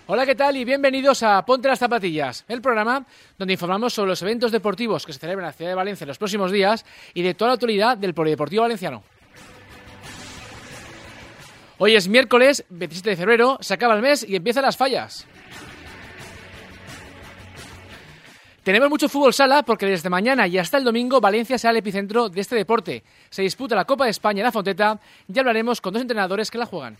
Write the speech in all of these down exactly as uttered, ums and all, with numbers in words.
Hola, ¿qué tal? Y bienvenidos a Ponte las Zapatillas, el programa donde informamos sobre los eventos deportivos que se celebran en la ciudad de Valencia en los próximos días y de toda la actualidad del polideportivo valenciano. Hoy es miércoles veintisiete de febrero, se acaba el mes y empiezan las fallas. Tenemos mucho fútbol sala porque desde mañana y hasta el domingo Valencia será el epicentro de este deporte. Se disputa la Copa de España en la Fonteta y hablaremos con dos entrenadores que la juegan.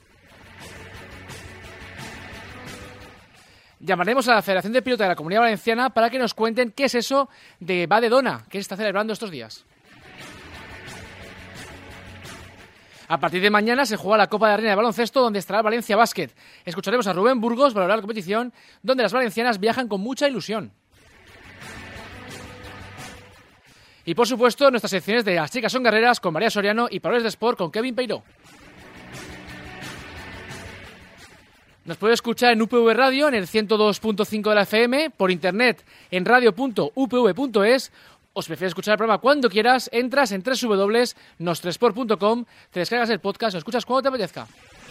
Llamaremos a la Federación de Pelota de la Comunidad Valenciana para que nos cuenten qué es eso de Badedona, que se está celebrando estos días. A partir de mañana se juega la Copa de la Reina de Baloncesto, donde estará Valencia Basket. Escucharemos a Rubén Burgos valorar la competición, donde las valencianas viajan con mucha ilusión. Y por supuesto, nuestras secciones de Las chicas son guerreras con María Soriano y Palabras de Sport con Kevin Peiró. Nos puede escuchar en U P V Radio en el ciento dos punto cinco de la F M, por internet en radio punto u p v punto es, o si prefieres escuchar el programa cuando quieras, entras en doble u doble u doble u punto nostresport punto com, te descargas el podcast y lo escuchas cuando te apetezca.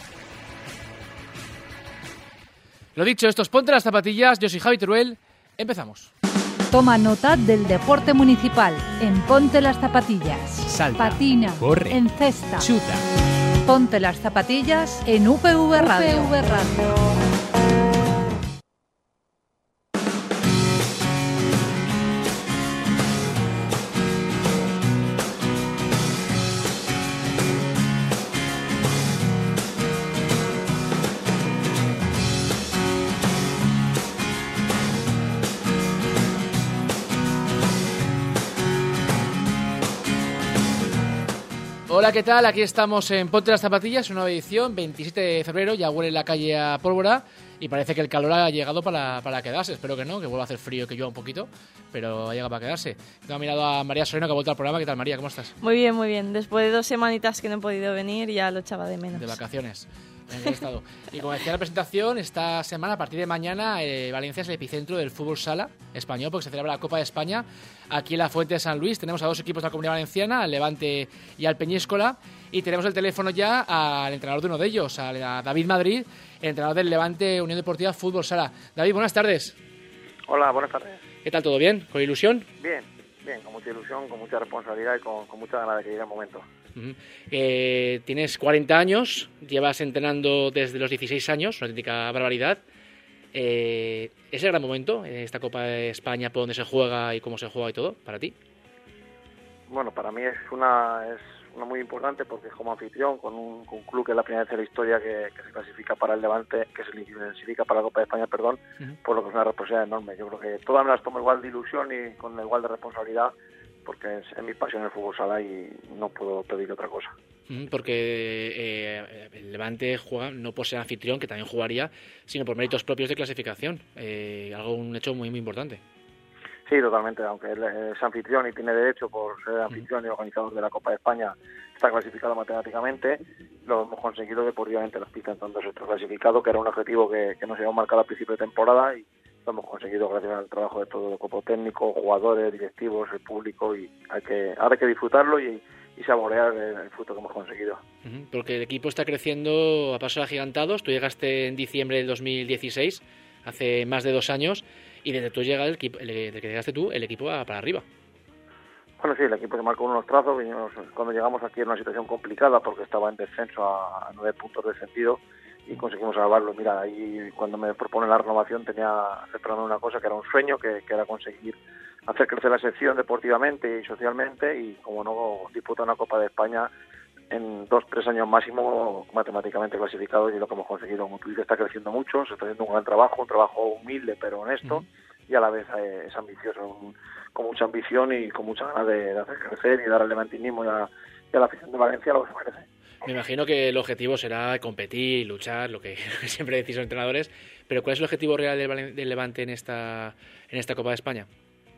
Lo dicho, esto es Ponte las Zapatillas, yo soy Javi Teruel, empezamos. Toma nota del deporte municipal en Ponte las Zapatillas. Salta, patina, corre, encesta, chuta. Ponte las Zapatillas en U P V Radio. U P V Radio. Hola, ¿qué tal? Aquí estamos en Ponte las Zapatillas, una nueva edición, veintisiete de febrero, ya huele la calle a pólvora y parece que el calor ha llegado para, para quedarse. Espero que no, que vuelva a hacer frío y que llueva un poquito, pero ha llegado para quedarse. Tengo mirado a María Soriano, que ha vuelto al programa. ¿Qué tal, María? ¿Cómo estás? Muy bien, muy bien. Después de dos semanitas que no he podido venir, ya lo echaba de menos. De vacaciones. En el estado. Y como decía la presentación, esta semana, a partir de mañana, eh, Valencia es el epicentro del fútbol sala español, porque se celebra la Copa de España. Aquí en la Fuente de San Luis tenemos a dos equipos de la Comunidad Valenciana, al Levante y al Peñíscola, y tenemos el teléfono ya al entrenador de uno de ellos, a David Madrid, el entrenador del Levante Unión Deportiva Fútbol Sala. David, buenas tardes. Hola, buenas tardes. ¿Qué tal? ¿Todo bien? ¿Con ilusión? Bien, bien, con mucha ilusión, con mucha responsabilidad y con, con mucha ganas de que llegue el momento. Uh-huh. Eh, tienes cuarenta años, llevas entrenando desde los dieciséis años, una auténtica barbaridad. Eh, ¿Es el gran momento en esta Copa de España por donde se juega y cómo se juega y todo, para ti? Bueno, para mí es una es una muy importante porque es como anfitrión con un, con un club que es la primera vez en la historia que, que se clasifica para el Levante, que se clasifica para la Copa de España, perdón, uh-huh. Por lo que es una responsabilidad enorme. Yo creo que todas me las tomo igual de ilusión y con igual de responsabilidad, porque es, es mi pasión el fútbol sala y no puedo pedir otra cosa. Porque eh, el Levante juega no por ser anfitrión, que también jugaría, sino por méritos propios de clasificación, eh, algo un hecho muy muy importante. Sí, totalmente, aunque él es anfitrión y tiene derecho por ser anfitrión y organizador de la Copa de España, está clasificado matemáticamente, lo hemos conseguido deportivamente las pistas, entonces está clasificado, que era un objetivo que, que nos habíamos marcado al principio de temporada y lo hemos conseguido gracias al trabajo de todo el cuerpo técnico, jugadores, directivos, el público, y hay que, ahora hay que disfrutarlo y, y saborear el, el fruto que hemos conseguido. Uh-huh, porque el equipo está creciendo a pasos agigantados. Tú llegaste en diciembre del dos mil dieciséis, hace más de dos años, y desde tú llegas el equipo, desde que llegaste tú, el equipo va para arriba. Bueno, sí, el equipo se marcó unos trazos. Vinimos, cuando llegamos aquí en una situación complicada porque estaba en descenso a, a nueve puntos descendido y conseguimos salvarlo. Mira, ahí cuando me propone la renovación tenía esperando una cosa que era un sueño, que, que era conseguir hacer crecer la sección deportivamente y socialmente, y como no disputa una Copa de España en dos, tres años máximo matemáticamente clasificados, y lo que hemos conseguido. Como tú dices, está creciendo mucho, se está haciendo un gran trabajo, un trabajo humilde pero honesto, uh-huh. y a la vez eh, es ambicioso, un, con mucha ambición y con muchas ganas de, de hacer crecer y dar al levantinismo y a, y a la afición de Valencia lo que se merece. Me imagino que el objetivo será competir, luchar, lo que siempre decís los entrenadores, pero ¿cuál es el objetivo real del, del Levante en esta, en esta Copa de España?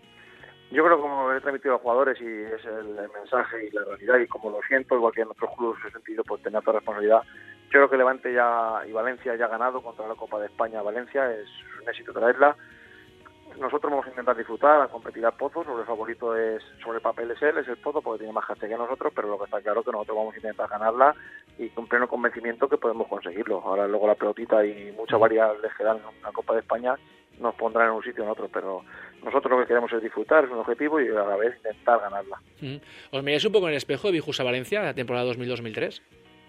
Yo creo que como he transmitido a los jugadores, y es el, el mensaje y la realidad, y como lo siento, igual que en otros clubes he sentido, pues tener toda responsabilidad. Yo creo que Levante ya y Valencia ya ha ganado contra la Copa de España. Valencia es un éxito traerla. nosotros vamos a intentar disfrutar, a competir al Pozo. Sobre el favorito es, sobre el papel es él, es el Pozo, porque tiene más gente que nosotros, pero lo que está claro es que nosotros vamos a intentar ganarla y con pleno convencimiento que podemos conseguirlo. Ahora luego la pelotita y muchas variables que dan en la Copa de España nos pondrán en un sitio o en otro, pero nosotros lo que queremos es disfrutar, es un objetivo, y a la vez intentar ganarla. Mm. ¿Os miráis un poco en el espejo de Bijusa Valencia, la temporada dos mil dos mil tres?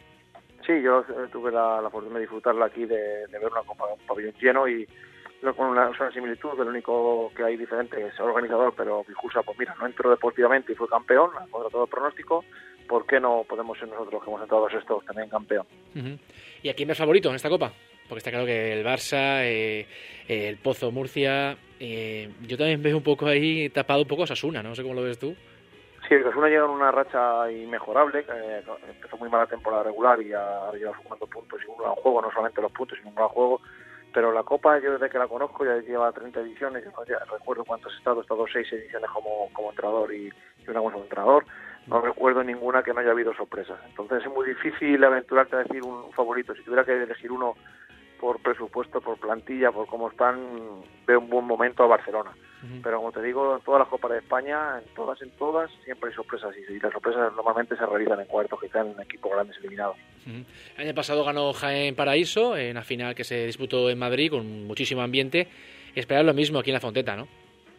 Sí, yo eh, tuve la, la fortuna de disfrutarla aquí, de, de ver una copa, un pabellón lleno, y creo con una, una similitud. Lo único que hay diferente es el organizador, pero Bijusa, pues mira, no entró deportivamente y fue campeón, contra todo pronóstico. ¿Por qué no podemos ser nosotros, los que hemos entrado a estos, también campeón? Uh-huh. ¿Y a quién es favorito en esta copa? Porque está claro que el Barça, eh, el Pozo Murcia, eh, yo también veo un poco ahí tapado un poco a Osasuna, ¿no? No sé cómo lo ves tú. Sí, el Osasuna llega en una racha inmejorable, que empezó muy mala temporada regular y ahora lleva sumando puntos y un gran juego, no solamente los puntos, sino un gran juego. Pero la Copa, yo desde que la conozco, ya lleva treinta ediciones, yo no ya recuerdo cuántos he estado, he estado seis ediciones como, como entrenador y, y una como entrenador. No recuerdo ninguna que no haya habido sorpresas. Entonces es muy difícil aventurarte a decir un favorito. Si tuviera que elegir uno por presupuesto, por plantilla, por cómo están, veo un buen momento a Barcelona. Uh-huh. Pero como te digo, en todas las Copas de España, en todas, en todas, siempre hay sorpresas, y las sorpresas normalmente se realizan en cuartos, que están en equipos grandes eliminados. Uh-huh. El año pasado ganó Jaén Paraíso en la final que se disputó en Madrid con muchísimo ambiente. Esperar lo mismo aquí en la Fonteta, ¿no?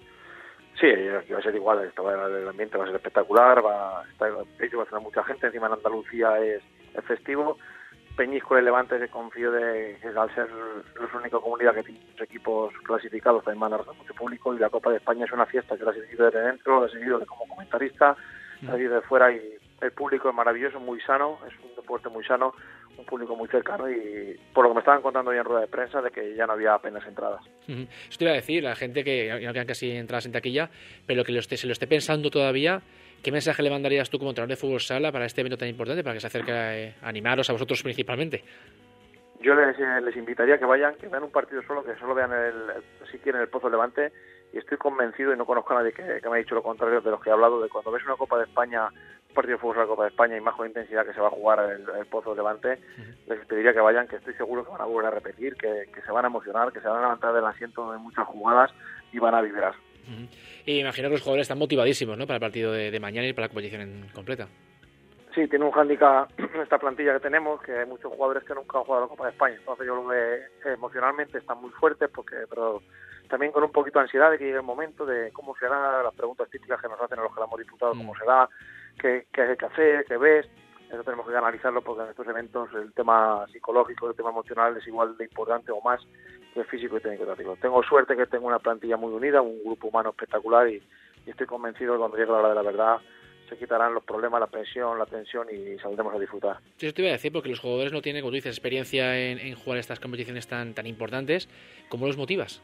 Sí, aquí va a ser igual, el ambiente va a ser espectacular, va, está, va a tener mucha gente, encima en Andalucía es, es festivo. Peñíscola y Levante, se confío de que al ser la única comunidad que tiene los equipos clasificados también van a arrastrar mucho público, y la Copa de España es una fiesta que la he seguido desde dentro, la he seguido como comentarista, la he seguido de fuera, y el público es maravilloso, muy sano, es un deporte muy sano, un público muy cercano, y por lo que me estaban contando ya en rueda de prensa, de que ya no había apenas entradas. Uh-huh. Eso te iba a decir, la gente que ya no quedan casi entradas en taquilla, pero que lo esté, se lo esté pensando todavía. ¿Qué mensaje le mandarías tú como entrenador de fútbol sala para este evento tan importante, para que se acerque a, a animaros a vosotros principalmente? Yo les, les invitaría a que vayan, que vean un partido solo, que solo vean el, el, si quieren el Pozo Levante, y estoy convencido, y no conozco a nadie que, que me ha dicho lo contrario de los que he hablado, de cuando ves una Copa de España, un partido de fútbol de la Copa de España, y más con intensidad que se va a jugar el, el Pozo Levante, uh-huh. les pediría que vayan, que estoy seguro que van a volver a repetir, que, que se van a emocionar, que se van a levantar del asiento en muchas jugadas y van a vibrar. Uh-huh. Y imagino que los jugadores están motivadísimos, ¿no?, para el partido de, de mañana y para la competición en completa. Sí, tiene un hándicap esta plantilla que tenemos, que hay muchos jugadores que nunca han jugado la Copa de España. Entonces yo lo veo, emocionalmente están muy fuertes, porque pero también con un poquito de ansiedad de que llegue el momento de cómo será, las preguntas típicas que nos hacen a los que la hemos disputado, mm. cómo será, qué, qué hay que hacer, qué ves. Eso tenemos que analizarlo, porque en estos eventos el tema psicológico, el tema emocional es igual de importante o más que el físico y técnico. Tengo suerte que tengo una plantilla muy unida, un grupo humano espectacular, y, y estoy convencido que cuando llegue la hora de la verdad se quitarán los problemas, la presión, la tensión, y saldremos a disfrutar. Sí, eso te iba a decir, porque los jugadores no tienen, como tú dices, experiencia en, en jugar estas competiciones tan tan importantes. ¿Cómo los motivas?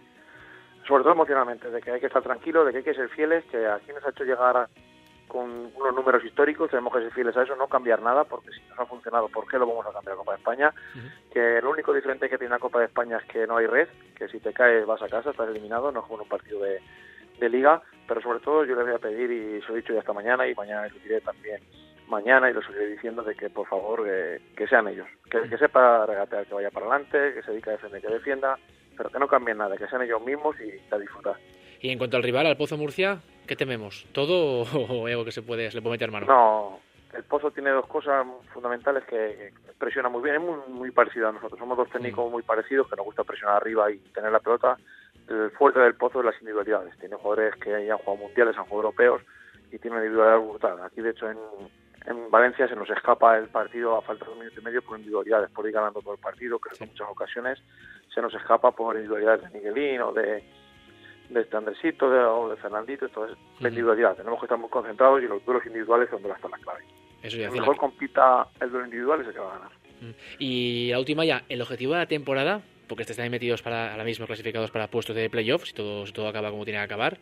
Sobre todo emocionalmente, de que hay que estar tranquilos, de que hay que ser fieles, que aquí nos ha hecho llegar a, con unos números históricos, tenemos que ser fieles a eso, no cambiar nada, porque si nos ha funcionado, ¿por qué lo vamos a cambiar a Copa de España? Uh-huh. Que lo único diferente que tiene la Copa de España es que no hay red, que si te caes vas a casa, estás eliminado, no es como un partido de, de liga, pero sobre todo yo les voy a pedir, y se lo he dicho ya esta mañana, y mañana lo diré también mañana, y lo seguiré diciendo, de que por favor eh, que sean ellos, que, que sepa regatear, que vaya para adelante, que se dedique a defender, que defienda, pero que no cambien nada, que sean ellos mismos y a disfrutar. Y en cuanto al rival, al Pozo Murcia, ¿qué tememos? ¿Todo o algo que se puede se le puede meter mano? No, el Pozo tiene dos cosas fundamentales que, que presiona muy bien, es muy, muy parecido a nosotros, somos dos técnicos mm. muy parecidos, que nos gusta presionar arriba y tener la pelota. El fuerte del Pozo es las individualidades, tiene jugadores que ya han jugado mundiales, han jugado europeos, y tiene una individualidad brutal. Aquí, de hecho, en, en Valencia se nos escapa el partido a falta de un minuto y medio por individualidades, por ir ganando todo el partido, creo que en muchas ocasiones se nos escapa por individualidades de Miguelín o de, de este Andresito de, o de Fernandito. Entonces, la individualidad, tenemos que estar muy concentrados, y los duelos individuales son donde está la clave. Eso ya el mejor la... compita el duelo individual es el que va a ganar. Y la última ya, el objetivo de la temporada, porque estáis metidos para ahora mismo clasificados para puestos de playoffs, si todo, si todo acaba como tiene que acabar,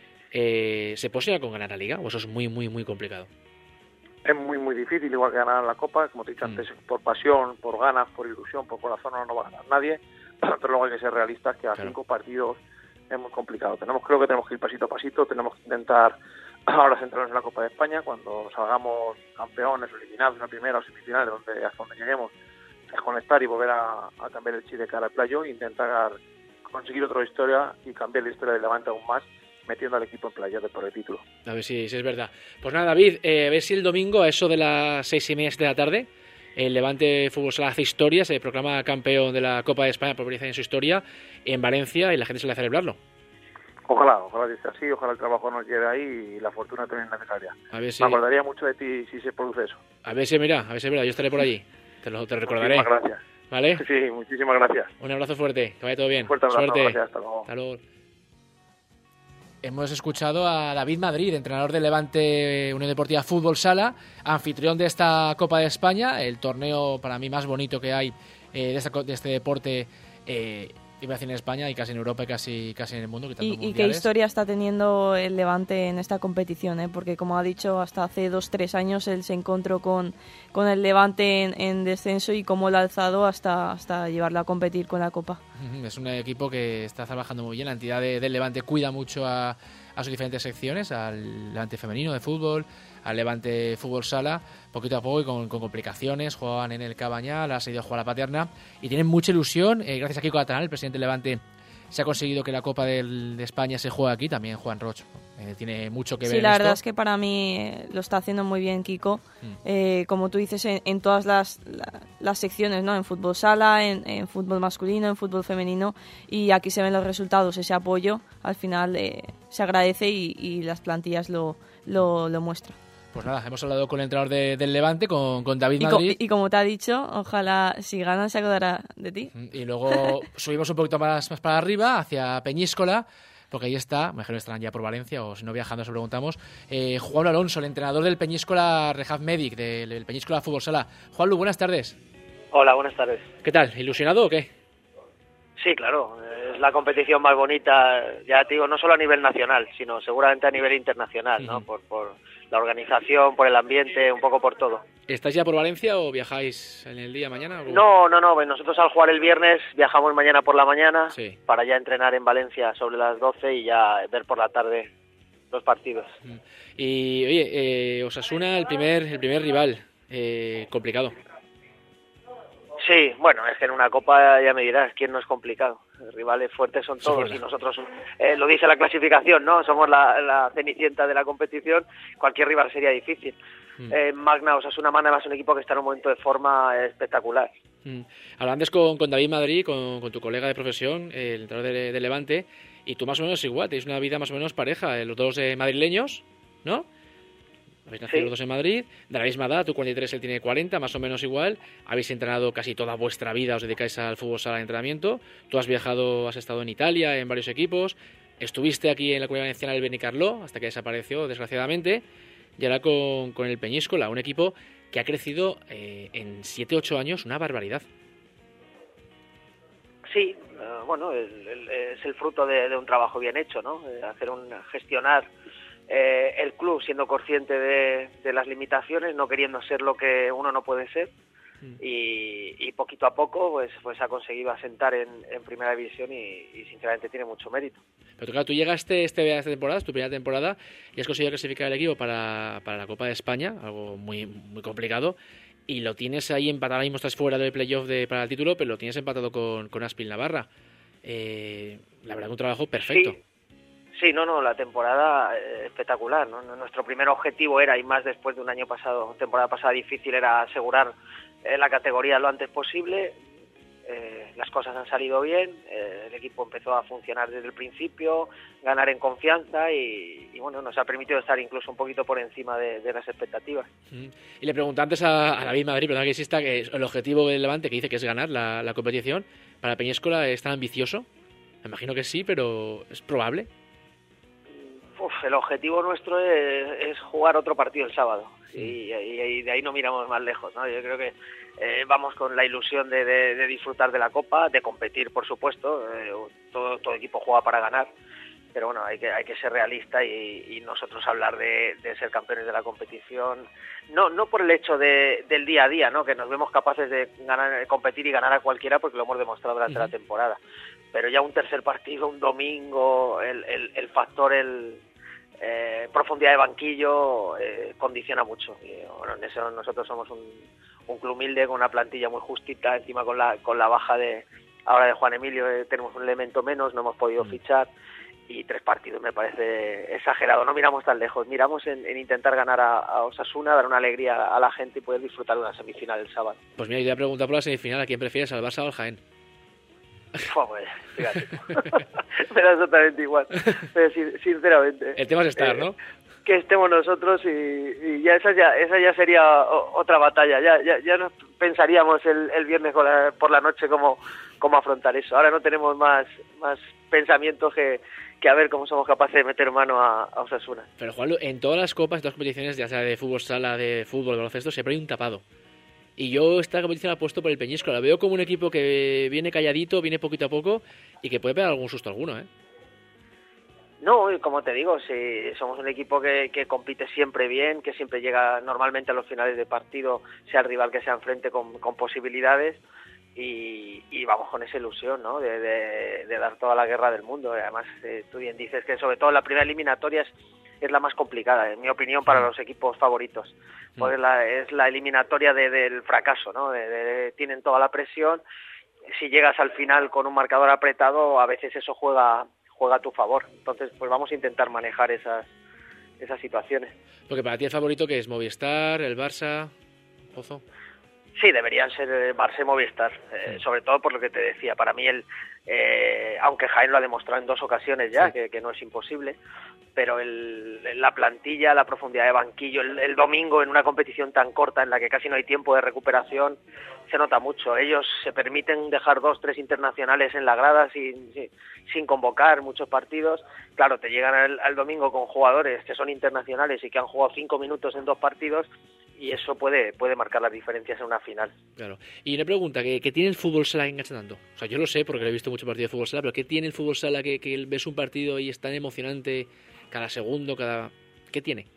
eh, ¿se posee con ganar la Liga o eso es muy, muy, muy complicado? Es muy, muy difícil, igual que ganar la Copa, como te he dicho mm. antes, por pasión, por ganas, por ilusión, por corazón, no, no va a ganar nadie, pero luego hay que ser realistas, que a claro. cinco partidos es muy complicado. Tenemos, creo que tenemos que ir pasito a pasito, tenemos que intentar ahora centrarnos en la Copa de España, cuando salgamos campeones o eliminados en la primera o semifinal, donde, hasta donde lleguemos, es conectar y volver a, a cambiar el chip de cara al playo, e intentar conseguir otra historia y cambiar la historia del Levante aún más, metiendo al equipo en playoff por el título. A ver si, si es verdad. Pues nada, David, eh, a ver si el domingo, a eso de las seis y media de la tarde, el Levante Fútbol Sala hace historia, se proclama campeón de la Copa de España por primera vez en su historia en Valencia y la gente se le a celebrarlo. Ojalá, ojalá sea así, ojalá el trabajo nos lleve ahí y la fortuna también es necesaria. A ver si... Me acordaría mucho de ti si se produce eso. A ver si, mira, a ver si es verdad, yo estaré por allí, te lo te recordaré. Muchísimas gracias. ¿Vale? Sí, muchísimas gracias. Un abrazo fuerte, que vaya todo bien. Un fuerte abrazo, Suerte. gracias, hasta luego. Hasta luego. Hemos escuchado a David Madrid, entrenador del Levante Unión Deportiva Fútbol Sala, anfitrión de esta Copa de España, el torneo para mí más bonito que hay eh, de, esta, de este deporte, eh, iba a decir en España y casi en Europa y casi, casi en el mundo. Y, y qué historia está teniendo el Levante en esta competición, ¿eh? Porque como ha dicho, hasta hace dos tres años él se encontró con, con el Levante en, en descenso y cómo lo ha alzado hasta, hasta llevarlo a competir con la Copa. Es un equipo que está trabajando muy bien, la entidad de, del Levante cuida mucho a, a sus diferentes secciones, al Levante femenino de fútbol, al Levante Fútbol Sala, poquito a poco y con, con complicaciones, jugaban en el Cabañal, ha seguido a jugar a la Paterna y tienen mucha ilusión, eh, gracias a Kiko Catalán, el presidente del Levante, se ha conseguido que la Copa del, de España se juegue aquí, también Juan Roch, eh, tiene mucho que ver sí, en la esto. verdad es que para mí eh, lo está haciendo muy bien Kiko, mm. eh, como tú dices, en, en todas las, la, las secciones, ¿no? En fútbol sala, en, en fútbol masculino, en fútbol femenino, y aquí se ven los resultados, ese apoyo al final eh, se agradece y, y las plantillas lo, lo, lo muestran. Pues nada, hemos hablado con el entrenador de, del Levante, con, con David y Madrid. Co- y como te ha dicho, ojalá si ganan se acordará de ti. Y luego subimos un poquito más, más para arriba, hacia Peñíscola, porque ahí está, me imagino que estarán ya por Valencia, o si no viajando, se preguntamos, eh, Juan Alonso, el entrenador del Peñíscola Rehab Medic, del, del Peñíscola Fútbol Sala. Juanlu, buenas tardes. Hola, buenas tardes. ¿Qué tal? ¿Ilusionado o qué? Sí, claro, es la competición más bonita, ya te digo, no solo a nivel nacional, sino seguramente a nivel internacional, uh-huh. ¿no? Por, por la organización, por el ambiente, un poco por todo. ¿Estáis ya por Valencia o viajáis en el día mañana? ¿O? No, no, no, nosotros al jugar el viernes viajamos mañana por la mañana sí. para ya entrenar en Valencia sobre las doce y ya ver por la tarde los partidos. Uh-huh. Y oye, eh, Osasuna, el primer, el primer rival, eh, complicado. Sí, bueno, es que en una copa ya me dirás quién no es complicado. Los rivales fuertes son todos sí, y nosotros, eh, lo dice la clasificación, ¿no? Somos la, la cenicienta de la competición, cualquier rival sería difícil. Mm. Eh, Magna Osasuna Magna es un equipo que está en un momento de forma espectacular. Mm. Hablaba antes con, con David Madrid, con, con tu colega de profesión, el entrenador de, de Levante, y tú más o menos igual, tenéis una vida más o menos pareja, los dos eh, madrileños, ¿no? Habéis nacido sí. los dos en Madrid, de la misma edad, tú cuarenta y tres, él tiene cuarenta, más o menos igual. Habéis entrenado casi toda vuestra vida, os dedicáis al fútbol sala de entrenamiento. Tú has viajado, has estado en Italia, en varios equipos. Estuviste aquí en la Comunidad Valenciana del Benicarló, hasta que desapareció, desgraciadamente. Y ahora con, con el Peñíscola, un equipo que ha crecido eh, en siete ocho años, una barbaridad. Sí, uh, bueno, el, el, es el fruto de, de un trabajo bien hecho, ¿no? De hacer un, gestionar... Eh, el club siendo consciente de, de las limitaciones, no queriendo ser lo que uno no puede ser mm. y, y poquito a poco pues pues ha conseguido asentar en, en primera división y, y sinceramente tiene mucho mérito. Pero claro, tú llegaste este, esta temporada, es tu primera temporada y has conseguido clasificar el equipo para, para la Copa de España, algo muy muy complicado, y lo tienes ahí empatado. Ahora mismo estás fuera del playoff de, para el título, pero lo tienes empatado con, con Aspil Navarra. Eh, la verdad que un trabajo perfecto. Sí. Sí, no, no, la temporada eh, espectacular, ¿no? Nuestro primer objetivo era, y más después de un año pasado, temporada pasada difícil, era asegurar eh, la categoría lo antes posible. Eh, las cosas han salido bien, eh, el equipo empezó a funcionar desde el principio, ganar en confianza y, y bueno, nos ha permitido estar incluso un poquito por encima de, de las expectativas. Y le pregunté antes a, a David Madrid, perdón que insista, que el objetivo del Levante, que dice que es ganar la, la competición, para Peñíscola, ¿es tan ambicioso? Me imagino que sí, pero ¿es probable? Uf, el objetivo nuestro es, es jugar otro partido el sábado sí. y, y, y de ahí no miramos más lejos, ¿no? Yo creo que eh, vamos con la ilusión de, de, de disfrutar de la Copa, de competir, por supuesto. Eh, todo, todo equipo juega para ganar, pero bueno, hay que hay que ser realista y, y nosotros hablar de, de ser campeones de la competición, no no por el hecho de, del día a día, ¿no? Que nos vemos capaces de ganar, competir y ganar a cualquiera porque lo hemos demostrado durante uh-huh. la temporada. Pero ya un tercer partido, un domingo, el, el, el factor, el eh, profundidad de banquillo eh, condiciona mucho. Y, bueno, en eso nosotros somos un, un club humilde con una plantilla muy justita, encima con la con la baja de, ahora de Juan Emilio eh, tenemos un elemento menos, no hemos podido fichar, y tres partidos me parece exagerado. No miramos tan lejos, miramos en, en intentar ganar a, a Osasuna, dar una alegría a la gente y poder disfrutar de una semifinal el sábado. Pues mira, yo te voy a preguntar por la semifinal, ¿a quién prefieres, al Barça o al Jaén? Fua, pues, fíjate. Me da exactamente igual, pero sinceramente. El tema es estar, eh, ¿no? Que estemos nosotros y, y ya esa ya esa ya sería o, otra batalla. Ya ya, ya nos pensaríamos el, el viernes por la, por la noche cómo, cómo afrontar eso. Ahora no tenemos más más pensamientos que, que a ver cómo somos capaces de meter mano a, a Osasuna. Pero Juanlu, en todas las copas, en todas las competiciones, ya sea de fútbol sala, de fútbol, de baloncesto, siempre hay un tapado. Y yo esta competición la he puesto por el Peñíscola. La veo como un equipo que viene calladito, viene poquito a poco y que puede pegar algún susto alguno, ¿eh? No, y como te digo, si somos un equipo que, que compite siempre bien, que siempre llega normalmente a los finales de partido, sea el rival que sea enfrente con, con posibilidades, y, y vamos con esa ilusión, ¿no? De, de, de dar toda la guerra del mundo. Además, eh, tú bien dices que sobre todo la primera eliminatoria es, es la más complicada, en mi opinión, para los equipos favoritos. Porque la, es la eliminatoria de, del fracaso, ¿no? De, de, tienen toda la presión. Si llegas al final con un marcador apretado, a veces eso juega juega a tu favor. Entonces, pues vamos a intentar manejar esas esas situaciones. Porque para ti el favorito, ¿qué es? ¿Movistar, el Barça, Pozo? Sí, deberían ser el Barça y Movistar, eh, sobre todo por lo que te decía. Para mí, el eh, aunque Jaén lo ha demostrado en dos ocasiones ya, sí. que, que no es imposible, pero el, la plantilla, la profundidad de banquillo, el, el domingo en una competición tan corta en la que casi no hay tiempo de recuperación, se nota mucho. Ellos se permiten dejar dos, tres internacionales en la grada sin, sin, sin convocar muchos partidos. Claro, te llegan al, al domingo con jugadores que son internacionales y que han jugado cinco minutos en dos partidos, y eso puede puede marcar las diferencias en una final. Claro. Y una pregunta, ¿qué, qué tiene el fútbol sala que engancha tanto? O sea, yo lo sé porque lo he visto mucho partido de fútbol sala, pero ¿qué tiene el fútbol sala que, que ves un partido y es tan emocionante cada segundo, cada... ¿Qué tiene?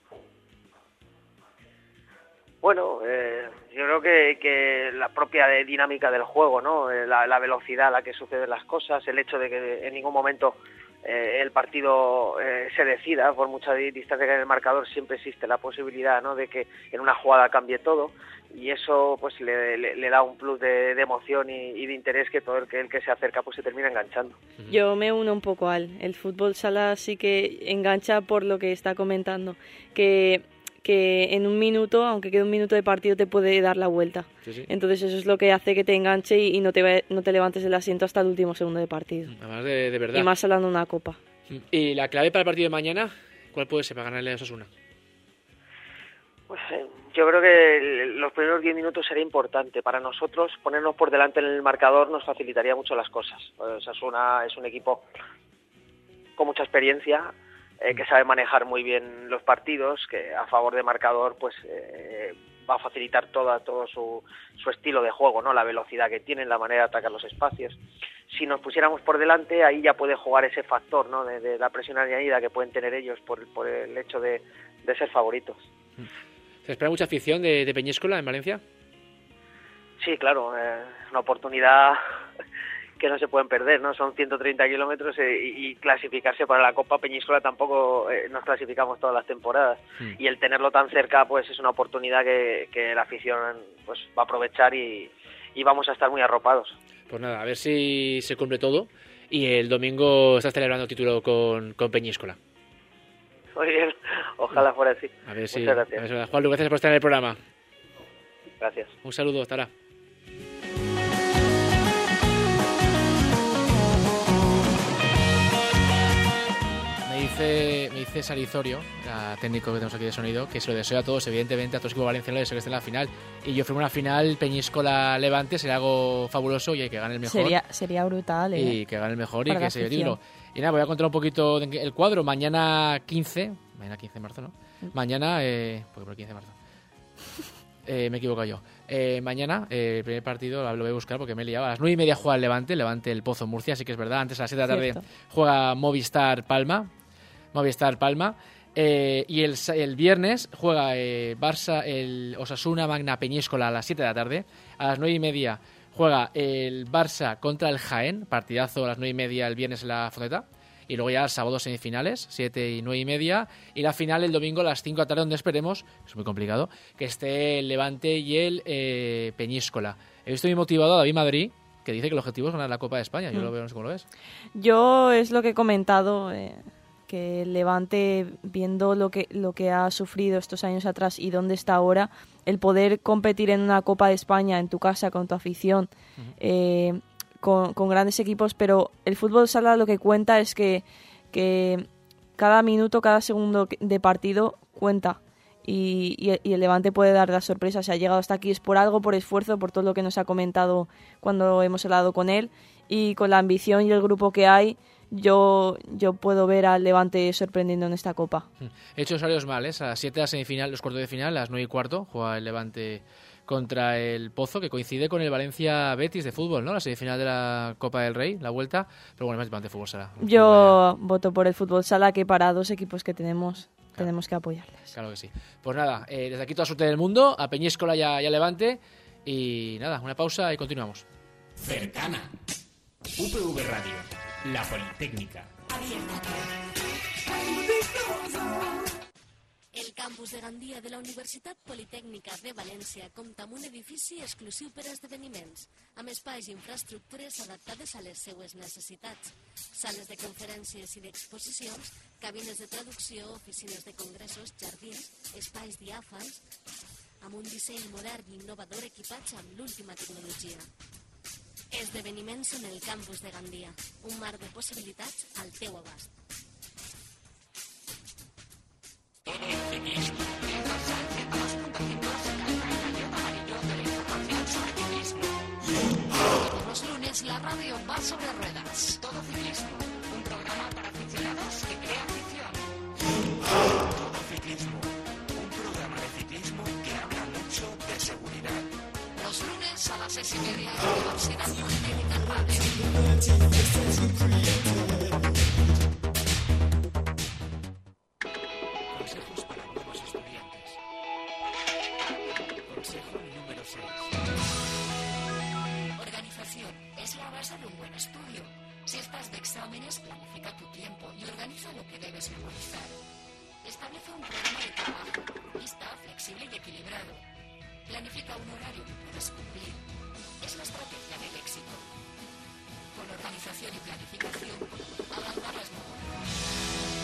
Bueno, eh, yo creo que, que la propia dinámica del juego, ¿no? La, la velocidad a la que suceden las cosas, el hecho de que en ningún momento eh, el partido eh, se decida por mucha distancia que hay en el marcador, siempre existe la posibilidad, ¿no? De que en una jugada cambie todo, y eso pues le, le, le da un plus de, de emoción y, y de interés que todo el que, el que se acerca pues se termina enganchando. Yo me uno un poco al el fútbol sala, sí que engancha por lo que está comentando, que que en un minuto, aunque quede un minuto de partido, te puede dar la vuelta. Sí, sí. Entonces eso es lo que hace que te enganche y, y no, te, no te levantes del asiento hasta el último segundo de partido. Además de, de verdad. Y más hablando de una copa. ¿Y la clave para el partido de mañana? ¿Cuál puede ser para ganarle a Osasuna? Pues eh, yo creo que los primeros diez minutos sería importante. Para nosotros, ponernos por delante en el marcador nos facilitaría mucho las cosas. Osasuna es un equipo con mucha experiencia, Eh, que sabe manejar muy bien los partidos, que a favor de marcador pues eh, va a facilitar toda, todo su, su estilo de juego, ¿no? La velocidad que tienen, la manera de atacar los espacios. Si nos pusiéramos por delante, ahí ya puede jugar ese factor, ¿no? de, de la presión añadida que pueden tener ellos por, por el hecho de, de ser favoritos. ¿Se espera mucha afición de, de Peñíscola en Valencia? Sí, claro, es eh, una oportunidad que no se pueden perder, ¿no? Son ciento treinta kilómetros eh, y, y clasificarse para la Copa Peñíscola tampoco eh, nos clasificamos todas las temporadas. Mm. Y el tenerlo tan cerca pues es una oportunidad que, que la afición pues va a aprovechar y, y vamos a estar muy arropados. Pues nada, a ver si se cumple todo y el domingo estás celebrando el título con, con Peñíscola. Muy bien, ojalá fuera así. A ver si, Muchas gracias. A ver, Juan, gracias por estar en el programa. Gracias. Un saludo, hasta ahora. Me dice, me dice Sarizorio, la técnico que tenemos aquí de sonido, que se lo deseo a todos, evidentemente, a todos los equipos valencianos, deseo que esté en la final. Y yo firmo una final Peñíscola-Levante, sería algo fabuloso y que gane el mejor. Sería, sería brutal, ¿eh? Y que gane el mejor y que se lleve el título. Y nada, voy a contar un poquito el cuadro. Mañana quince, mañana quince de marzo, ¿no? Mañana, eh, ¿por qué por quince de marzo? Eh, me he equivocado yo. Eh, mañana, eh, el primer partido lo voy a buscar porque me he liado. A las nueve y media juega el Levante, Levante el Pozo Murcia, así que es verdad. Antes a las siete de la tarde Cierto. juega Movistar Palma. Movistar Palma. Eh, y el, el viernes juega eh, Barça, el Osasuna Magna Peñíscola a las siete de la tarde. A las nueve y media juega el Barça contra el Jaén, partidazo a las nueve y media el viernes en la Fonteta. Y luego ya el sábado semifinales, siete y nueve y media. Y la final el domingo a las cinco de la tarde, donde esperemos, es muy complicado, que esté el Levante y el eh, Peñíscola. He visto muy motivado a David Madrid, que dice que el objetivo es ganar la Copa de España. Yo mm. lo veo, no sé cómo lo ves. Yo es lo que he comentado, eh, que el Levante, viendo lo que, lo que ha sufrido estos años atrás y dónde está ahora, el poder competir en una Copa de España en tu casa con tu afición, uh-huh. eh, con, con grandes equipos, pero el fútbol sala lo que cuenta es que, que cada minuto, cada segundo de partido cuenta. Y, y, y el Levante puede dar la sorpresa. Se ha llegado hasta aquí es por algo, por esfuerzo, por todo lo que nos ha comentado cuando hemos hablado con él, y con la ambición y el grupo que hay, yo yo puedo ver al Levante sorprendiendo en esta Copa. He hecho horarios mal, ¿eh? A las siete la semifinal, los cuartos de final, a las nueve y cuarto juega el Levante contra el Pozo, que coincide con el Valencia Betis de fútbol, ¿no? La semifinal de la Copa del Rey, la vuelta, pero bueno, más Levante fútbol sala. Yo voto por el fútbol sala, que para dos equipos que tenemos Claro. tenemos que apoyarles. Claro que sí. Pues nada, eh, desde aquí toda suerte del mundo, a Peñíscola y a, y a Levante, y nada, una pausa y continuamos. Cercana. U P V Radio, la Politécnica. El campus de Gandia de la Universitat Politècnica de València compta amb un edifici exclusiu per a esdeveniments, amb espais i infraestructures adaptades a les seues necessitats, sales de conferències i d'exposicions, cabines de traducció, oficines de congressos, jardins, espais diàfans, amb un disseny modern i innovador equipats amb l'última tecnologia. Esdeveniments en el campus de Gandia, un mar de possibilitats al teu abast. Los lunes la radio va sobre ruedas. Todo ciclismo, un programa para aficionados que crea afición. Todo ciclismo, un programa de ciclismo que habla mucho de seguridad. Los lunes a las seis y media en la Universidad Politécnica Radio. Consejos para nuevos estudiantes. Consejo número seis. Organización es la base de un buen estudio. Si estás de exámenes, planifica tu tiempo y organiza lo que debes memorizar. Establece un programa de trabajo, lista, flexible y equilibrado. Planifica un horario que puedas cumplir. Es la estrategia del éxito. Con organización y planificación, avanzarás mejor.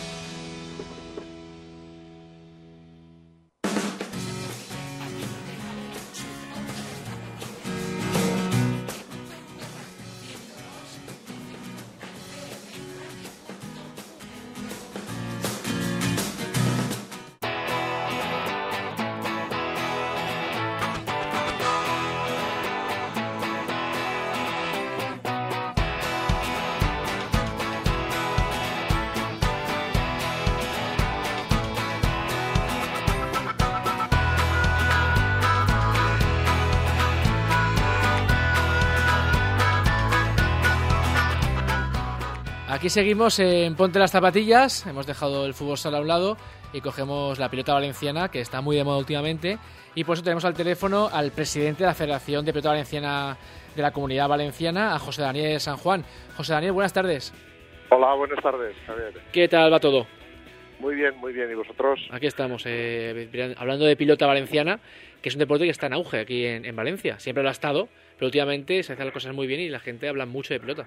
Aquí seguimos en Ponte las Zapatillas, hemos dejado el fútbol sala a un lado y cogemos la pelota valenciana, que está muy de moda últimamente, y por eso tenemos al teléfono al presidente de la Federación de Pelota Valenciana de la Comunidad Valenciana, a José Daniel San Juan. José Daniel, buenas tardes. Hola, buenas tardes, Javier. ¿Qué tal va todo? Muy bien, muy bien. ¿Y vosotros? Aquí estamos, eh, hablando de pelota valenciana, que es un deporte que está en auge aquí en, en Valencia. Siempre lo ha estado, pero últimamente se hacen las cosas muy bien y la gente habla mucho de pelota.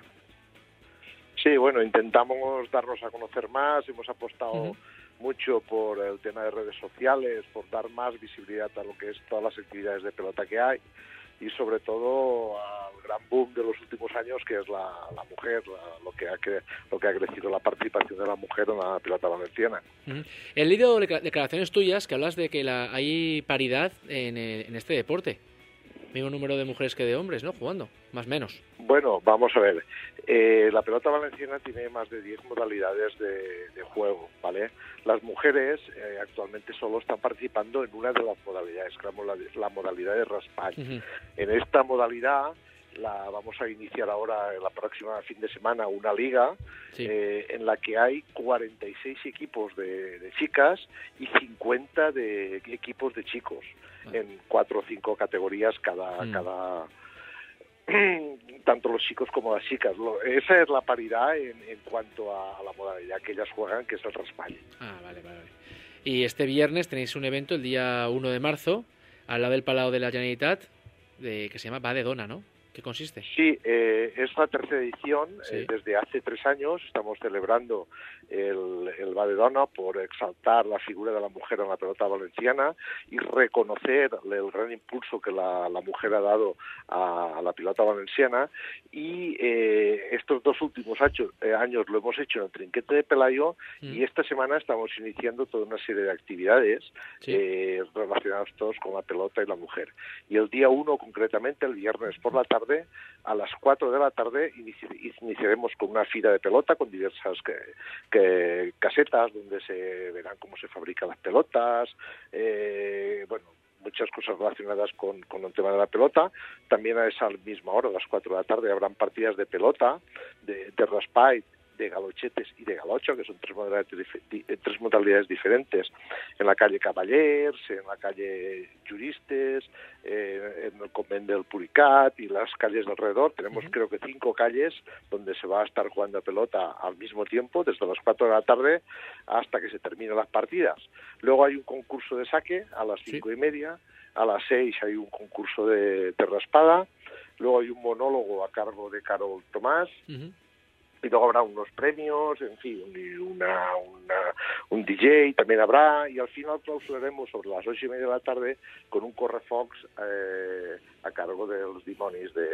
Sí, bueno, intentamos darnos a conocer más, hemos apostado uh-huh. mucho por el tema de redes sociales, por dar más visibilidad a lo que es todas las actividades de pelota que hay y sobre todo al gran boom de los últimos años, que es la, la mujer, la, lo que ha cre, lo que ha crecido la participación de la mujer en la pelota valenciana. Uh-huh. He leído declaraciones tuyas que hablas de que la, hay paridad en, el, en este deporte. Mismo número de mujeres que de hombres, ¿no? Jugando, más o menos. Bueno, vamos a ver. Eh, la pelota valenciana tiene más de diez modalidades de, de juego, ¿vale? Las mujeres eh, actualmente solo están participando en una de las modalidades, que es la modalidad de raspall. Uh-huh. En esta modalidad la vamos a iniciar ahora, en la próxima fin de semana, una liga sí. eh, en la que hay cuarenta y seis equipos de, de chicas y cincuenta de equipos de chicos, vale. En cuatro o cinco categorías cada... Mm. cada tanto los chicos como las chicas. Esa es la paridad en, en cuanto a la modalidad que ellas juegan, que es el raspall. Ah, vale, vale, vale. Y este viernes tenéis un evento el día uno de marzo, al lado del Palau de la Generalitat, de, que se llama Va de Dona, ¿no? ¿Qué consiste? Sí, eh, es la tercera edición. Sí. Eh, desde hace tres años estamos celebrando el, el Va de Dona por exaltar la figura de la mujer en la pelota valenciana y reconocer el gran impulso que la, la mujer ha dado a, a la pelota valenciana. Y eh, estos dos últimos años, eh, años lo hemos hecho en el Trinquete de Pelayo mm. y esta semana estamos iniciando toda una serie de actividades sí. eh, relacionadas todos con la pelota y la mujer. Y el día uno, concretamente, el viernes por la tarde, a las cuatro de la tarde inici- iniciaremos con una fila de pelota con diversas que, que, casetas donde se verán cómo se fabrican las pelotas, eh, bueno, muchas cosas relacionadas con, con el tema de la pelota. También a esa misma hora, a las cuatro de la tarde, habrán partidas de pelota, de, de raspall, de galochetes y de galocho, que son tres modalidades, tres modalidades diferentes, en la calle Cavallers, en la calle Juristes, eh, en el convent del Puricat y las calles de alrededor. Tenemos uh-huh. creo que cinco calles donde se va a estar jugando a pelota al mismo tiempo, desde las cuatro de la tarde hasta que se terminen las partidas. Luego hay un concurso de saque a las cinco sí. y media, a las seis hay un concurso de, de raspada, luego hay un monólogo a cargo de Carol Tomás, uh-huh. y luego habrá unos premios, en fin, una, una, un D J también habrá, y al final clausuraremos sobre las ocho y media de la tarde con un correfocs eh, a cargo de los Dimonis de,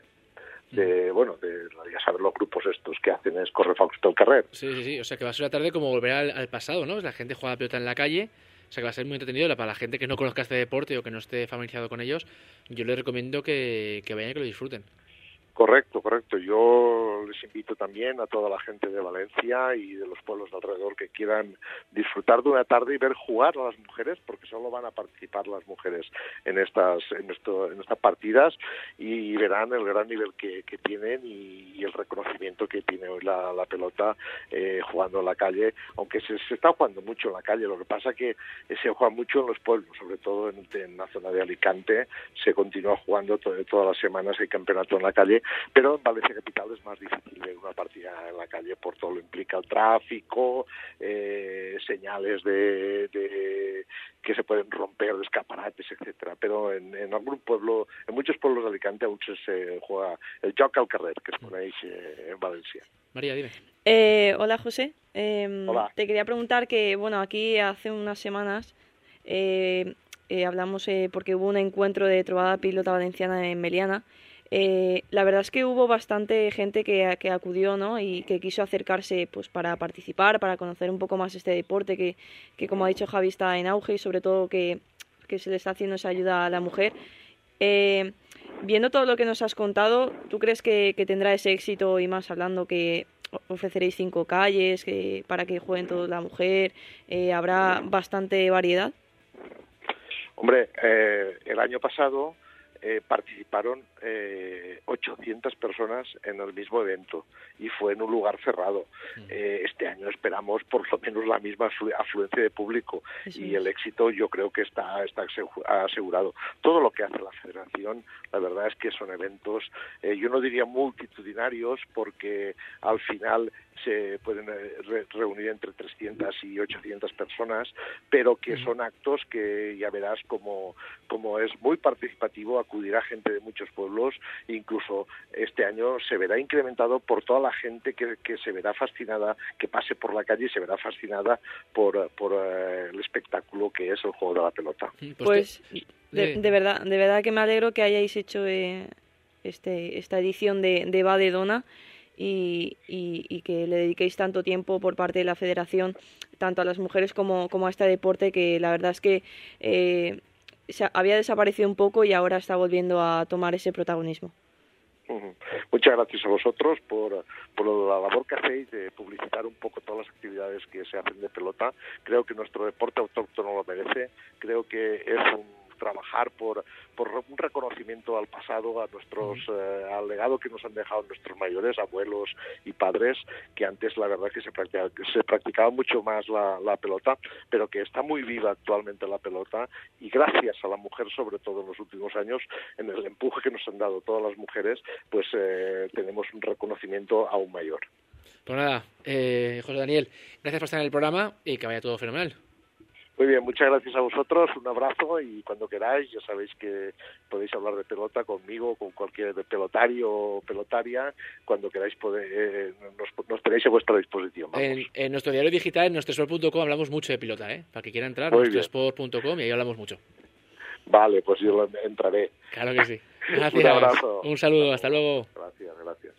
de bueno, de, ya sabes, los grupos estos que hacen es correfocs del carrer. Sí, sí, sí, o sea que va a ser una tarde como volver al, al pasado, ¿no? La gente juega pelota en la calle, o sea que va a ser muy entretenido. Para la gente que no conozca este deporte o que no esté familiarizado con ellos, yo les recomiendo que, que vayan y que lo disfruten. Correcto, correcto. Yo les invito también a toda la gente de Valencia y de los pueblos de alrededor que quieran disfrutar de una tarde y ver jugar a las mujeres, porque solo van a participar las mujeres en estas en, esto, en estas partidas y verán el gran nivel que, que tienen y, y el reconocimiento que tiene hoy la, la pelota eh, jugando en la calle, aunque se, se está jugando mucho en la calle. Lo que pasa es que se juega mucho en los pueblos, sobre todo en, en la zona de Alicante, se continúa jugando todo, todas las semanas, hay campeonato en la calle. Pero en Valencia Capital es más difícil ver una partida en la calle por todo lo implica el tráfico, eh, señales de, de que se pueden romper, de escaparates, etcétera. Pero en, en algún pueblo, en muchos pueblos de Alicante aún se, se juega el joc al carrer, que es coneix eh, en Valencia. María, dime. Eh, hola, José. Eh, hola. Te quería preguntar que, bueno, aquí hace unas semanas eh, eh, hablamos eh, porque hubo un encuentro de trobada pilota valenciana en Meliana. Eh, la verdad es que hubo bastante gente que, que acudió, ¿no? Y que quiso acercarse pues para participar, para conocer un poco más este deporte que, que como ha dicho Javi, está en auge y sobre todo que, que se le está haciendo esa ayuda a la mujer. Eh, viendo todo lo que nos has contado, ¿tú crees que, que tendrá ese éxito y más hablando que ofreceréis cinco calles que, para que jueguen toda la mujer? Eh, ¿Habrá bastante variedad? Hombre, eh, el año pasado Eh, participaron eh, ochocientas personas en el mismo evento y fue en un lugar cerrado. Eh, este año esperamos por lo menos la misma afluencia de público sí. y el éxito yo creo que está, está asegurado. Todo lo que hace la Federación, la verdad es que son eventos, eh, yo no diría multitudinarios porque al final se pueden re- reunir entre trescientas y ochocientas personas, pero que son actos que ya verás como, como es muy participativo, acudirá gente de muchos pueblos, incluso este año se verá incrementado por toda la gente que, que se verá fascinada, que pase por la calle y se verá fascinada por, por uh, el espectáculo que es el juego de la pelota. Pues de, de verdad, de verdad que me alegro que hayáis hecho eh, este, esta edición de, de Va de Dona. Y, y, y que le dediquéis tanto tiempo por parte de la Federación, tanto a las mujeres como, como a este deporte, que la verdad es que eh, se había desaparecido un poco y ahora está volviendo a tomar ese protagonismo. Uh-huh. Muchas gracias a vosotros por, por la labor que hacéis de publicitar un poco todas las actividades que se hacen de pelota. Creo que nuestro deporte autóctono lo merece, creo que es un trabajar por, por un reconocimiento al pasado, a nuestros eh, al legado que nos han dejado nuestros mayores, abuelos y padres, que antes la verdad que se practicaba, que se practicaba mucho más la, la pelota, pero que está muy viva actualmente la pelota y gracias a la mujer, sobre todo en los últimos años, en el empuje que nos han dado todas las mujeres, pues eh, tenemos un reconocimiento aún mayor. Pues nada, eh, José Daniel, gracias por estar en el programa y que vaya todo fenomenal. Muy bien, muchas gracias a vosotros, un abrazo y cuando queráis, ya sabéis que podéis hablar de pelota conmigo, con cualquier pelotario o pelotaria, cuando queráis poder, eh, nos, nos tenéis a vuestra disposición. En, en nuestro diario digital, en nuestresport punto com, hablamos mucho de pelota, ¿eh? Para que quiera entrar, Muy nuestresport punto com, y ahí hablamos mucho. Vale, pues yo entraré. Claro que sí. Gracias. Un abrazo. Un saludo, hasta luego. Gracias, gracias.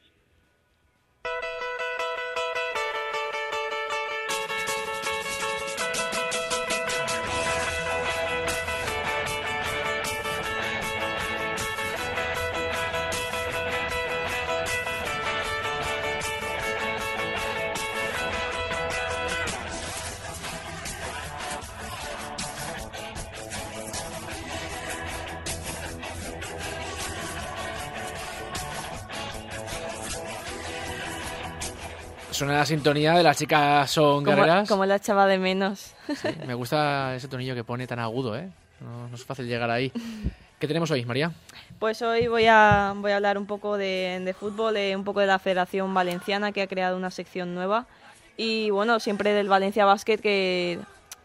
Suena la sintonía de Las chicas son Como, guerreras. como la echaba de menos. Sí, me gusta ese tonillo que pone tan agudo, ¿eh? No, no es fácil llegar ahí. ¿Qué tenemos hoy, María? Pues hoy voy a, voy a hablar un poco de, de fútbol, eh, un poco de la Federación Valenciana, que ha creado una sección nueva. Y bueno, siempre del Valencia Basket, que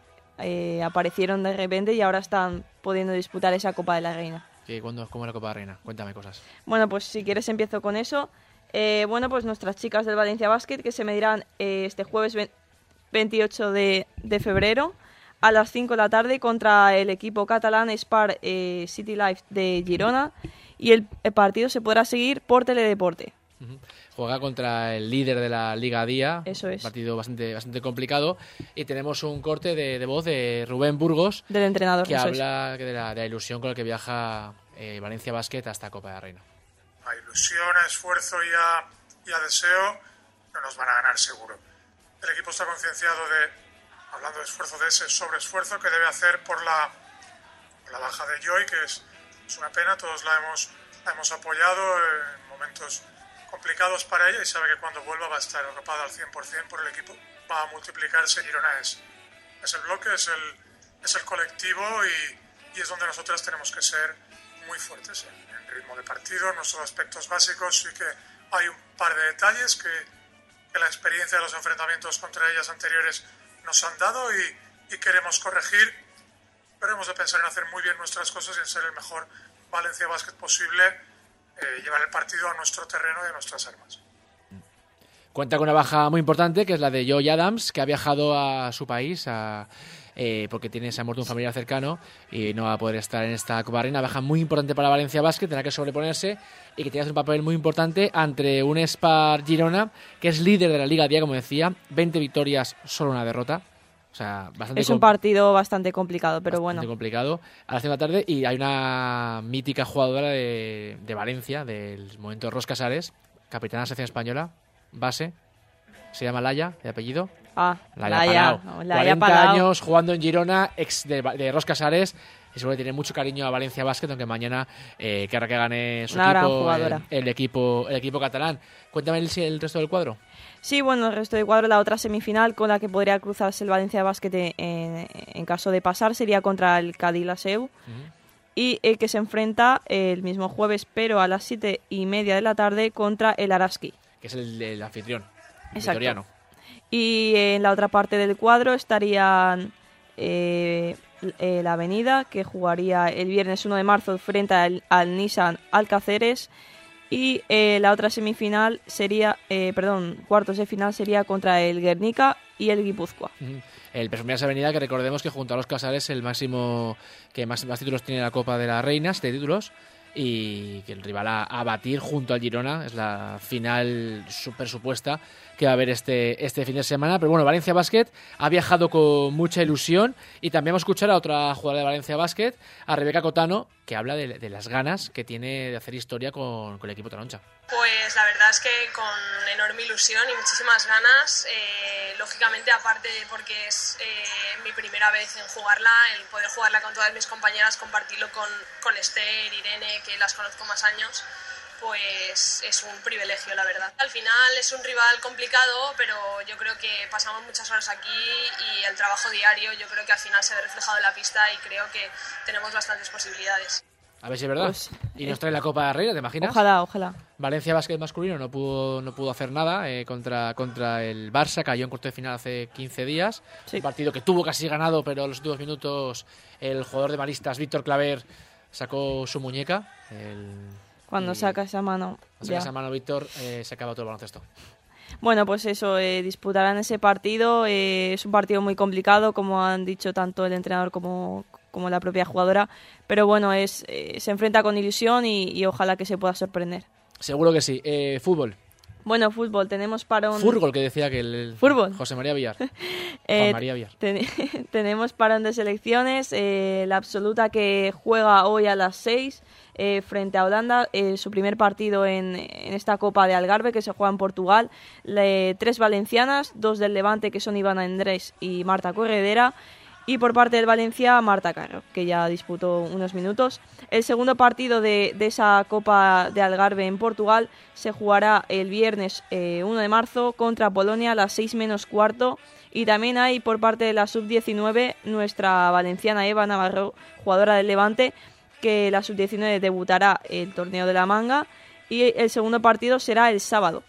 eh, aparecieron de repente y ahora están pudiendo disputar esa Copa de la Reina. ¿Qué, cuándo, ¿Cómo es la Copa de la Reina? Cuéntame cosas. Bueno, pues si quieres empiezo con eso. Eh, bueno, pues nuestras chicas del Valencia Basket, que se medirán eh, este jueves veintiocho de, de febrero a las cinco de la tarde contra el equipo catalán Spar eh, City Life de Girona, y el, el partido se podrá seguir por Teledeporte. Uh-huh. Juega contra el líder de la Liga Día. Eso es. Un partido bastante, bastante complicado. Y tenemos un corte de, de voz de Rubén Burgos, del entrenador, que eso habla de la, de la ilusión con la que viaja eh, Valencia Basket a esta Copa de la Reina. A ilusión, a esfuerzo y a, y a deseo no nos van a ganar seguro. El equipo está concienciado de, hablando de esfuerzo, de ese sobreesfuerzo que debe hacer por la, por la baja de Joy, que es, es una pena. Todos la hemos, la hemos apoyado en momentos complicados para ella y sabe que cuando vuelva va a estar arropada al cien por ciento por el equipo. Va a multiplicarse. Girona es, es el bloque, es el, es el colectivo y, y es donde nosotras tenemos que ser muy fuertes en, en ritmo de partido, en nuestros aspectos básicos. Sí que hay un par de detalles que, que la experiencia de los enfrentamientos contra ellas anteriores nos han dado y, y queremos corregir, pero hemos de pensar en hacer muy bien nuestras cosas y en ser el mejor Valencia Basket posible, eh, llevar el partido a nuestro terreno y a nuestras armas. Cuenta con una baja muy importante, que es la de Joy Adams, que ha viajado a su país a, eh, porque tiene, se ha muerto un familiar cercano y no va a poder estar en esta Copa Reina. Baja muy importante para Valencia Basket, tendrá que sobreponerse y que tiene que hacer un papel muy importante ante un Spar Girona, que es líder de la Liga Día, como decía, veinte victorias, solo una derrota. O sea, bastante es un partido bastante complicado, pero bastante bueno. complicado. A las cinco de la tarde, y hay una mítica jugadora de, de Valencia, del momento Ros Casares, capitana de la selección española, base, se llama Laia, de apellido. Ah, Laia, Laia, Palau. Laia cuarenta Palau. años jugando en Girona, ex de, de Ros Casares, y seguro que tiene mucho cariño a Valencia Basket, aunque mañana eh, querrá que gane su Una gran equipo, jugadora. el, el equipo, el equipo catalán. Cuéntame el, el resto del cuadro. Sí, bueno, el resto del cuadro, la otra semifinal con la que podría cruzarse el Valencia Basket en, en caso de pasar sería contra el Cádiz Laseu. Uh-huh. Y el que se enfrenta el mismo jueves, pero a las siete y media de la tarde, contra el Araski, que es el, el anfitrión, Exacto. vitoriano. Y en la otra parte del cuadro estarían eh, eh, la Avenida, que jugaría el viernes uno de marzo frente al, al Nissan Alcaceres. Y eh, la otra semifinal sería, eh, perdón, cuartos de final sería contra el Guernica y el Guipúzcoa. Uh-huh. El Presumías Avenida, que recordemos que junto a los Casares el máximo que más, más títulos tiene la Copa de la Reina, siete títulos, y que el rival a, a batir junto al Girona es la final super supuesta que va a haber este, este fin de semana. Pero bueno, Valencia Basket ha viajado con mucha ilusión y también vamos a escuchar a otra jugadora de Valencia Basket, a Rebeca Cotano, que habla de, de las ganas que tiene de hacer historia con, con el equipo taroncha. Pues la verdad es que con enorme ilusión y muchísimas ganas, eh, lógicamente aparte porque es eh, mi primera vez en jugarla, el poder jugarla con todas mis compañeras, compartirlo con, con Esther, Irene, que las conozco más años, pues es un privilegio, la verdad. Al final es un rival complicado, pero yo creo que pasamos muchas horas aquí y el trabajo diario yo creo que al final se ve reflejado en la pista y creo que tenemos bastantes posibilidades. A ver si es verdad. Pues, y nos trae la Copa de Reina, ¿te imaginas? Ojalá, ojalá. Valencia Basket masculino no pudo no pudo hacer nada eh, contra, contra el Barça, cayó en cuarto de final hace quince días. Sí. Un partido que tuvo casi ganado, pero en los últimos minutos el jugador de Maristas, Víctor Claver, sacó su muñeca. El, Cuando saca esa mano. Cuando saca esa mano Víctor, eh, se acaba todo el baloncesto. Bueno, pues eso, eh, disputarán ese partido. Eh, es un partido muy complicado, como han dicho tanto el entrenador como, como la propia jugadora. Pero bueno, es eh, se enfrenta con ilusión y, y ojalá que se pueda sorprender. Seguro que sí. Eh, fútbol. Bueno, fútbol, tenemos parón... Fútbol, que decía que el, el ¿Fútbol? José María Villar. eh, Juan María Villar. Ten tenemos parón de selecciones. Eh, la absoluta que juega hoy a las seis eh, frente a Holanda. Eh, su primer partido en, en esta Copa de Algarve que se juega en Portugal. Le, tres valencianas, dos del Levante que son Ivana Andrés y Marta Corredera. Y por parte del Valencia, Marta Carro, que ya disputó unos minutos. El segundo partido de, de esa Copa de Algarve en Portugal se jugará el viernes eh, uno de marzo contra Polonia a las seis menos cuarto. Y también hay por parte de la sub diecinueve nuestra valenciana Eva Navarro, jugadora del Levante, que la sub diecinueve debutará el torneo de la Manga. Y el segundo partido será el sábado.